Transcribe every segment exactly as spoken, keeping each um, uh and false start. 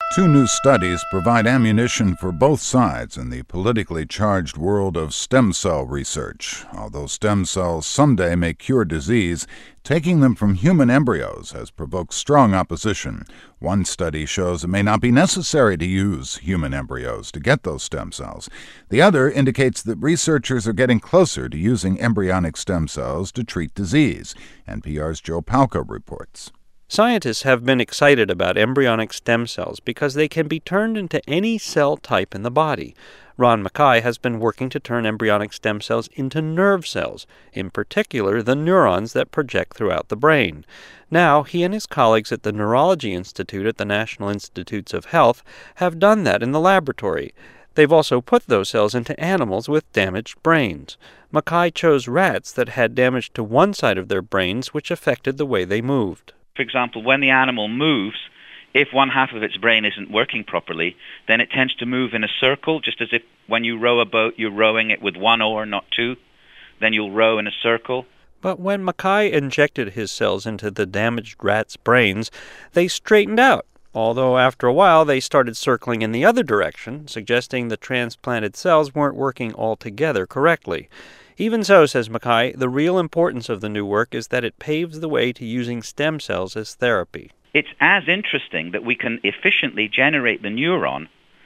Two new studies provide ammunition for both sides in the politically charged world of stem cell research. Although stem cells someday may cure disease, taking them from human embryos has provoked strong opposition. One study shows it may not be necessary to use human embryos to get those stem cells. The other indicates that researchers are getting closer to using embryonic stem cells to treat disease. N P R's Joe Palca reports. Scientists have been excited about embryonic stem cells because they can be turned into any cell type in the body. Ron Mackay has been working to turn embryonic stem cells into nerve cells, in particular the neurons that project throughout the brain. Now, he and his colleagues at the Neurology Institute at the National Institutes of Health have done that in the laboratory. They've also put those cells into animals with damaged brains. Mackay chose rats that had damage to one side of their brains, which affected the way they moved. For example, when the animal moves, if one half of its brain isn't working properly, then it tends to move in a circle, just as if when you row a boat, you're rowing it with one oar, not two. Then you'll row in a circle. But when Mackay injected his cells into the damaged rats' brains, they straightened out, although after a while they started circling in the other direction, suggesting the transplanted cells weren't working altogether correctly. Even so, says Mackay, the real importance of the new work is that it paves the way to using stem cells as therapy. It's as interesting that we can efficiently generate the neuron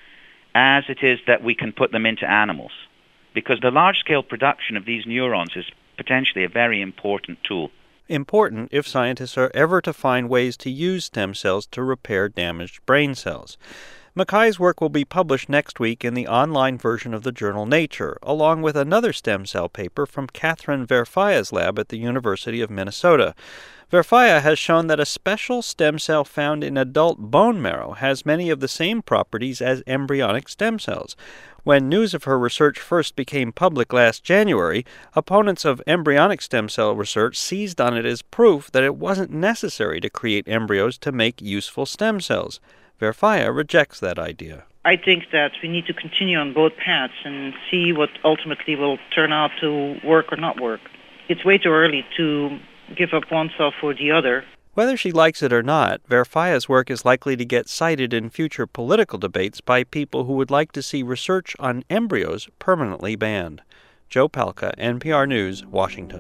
as it is that we can put them into animals, because the large-scale production of these neurons is potentially a very important tool. Important if scientists are ever to find ways to use stem cells to repair damaged brain cells. Mackay's work will be published next week in the online version of the journal Nature, along with another stem cell paper from Catherine Verfaya's lab at the University of Minnesota. Verfaya has shown that a special stem cell found in adult bone marrow has many of the same properties as embryonic stem cells. When news of her research first became public last January, opponents of embryonic stem cell research seized on it as proof that it wasn't necessary to create embryos to make useful stem cells. Verfaya rejects that idea. I think that we need to continue on both paths and see what ultimately will turn out to work or not work. It's way too early to give up one cell for the other. Whether she likes it or not, Verfaya's work is likely to get cited in future political debates by people who would like to see research on embryos permanently banned. Joe Palca, N P R News, Washington.